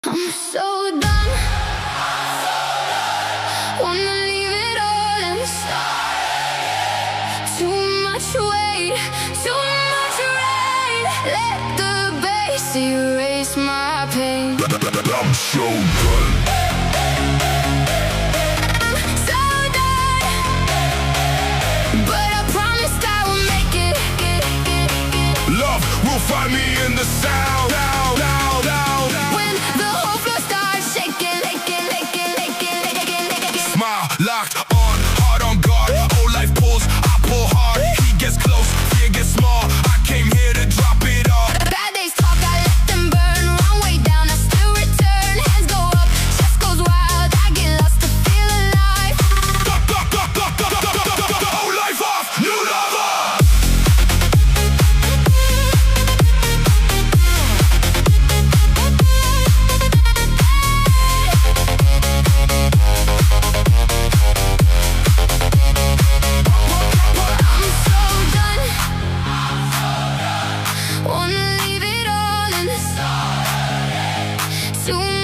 I'm so done. Wanna leave it all and start. Too much weight, too much rain. Let the bass erase my pain. I'm so done. So done. But I promised I will make it. Love will find me in the sound. When the whole floor starts shaking. Smile locked on, heart on guard. Old life pulls, I pull hard. He gets close, fear gets small. I came here to drop it off. Bad days talk, I let them burn. Wrong way down, I still return. Hands go up, chest goes wild. I get lost to feel alive. Old life off, new love on. I'm so done. Wanna leave it all in. Too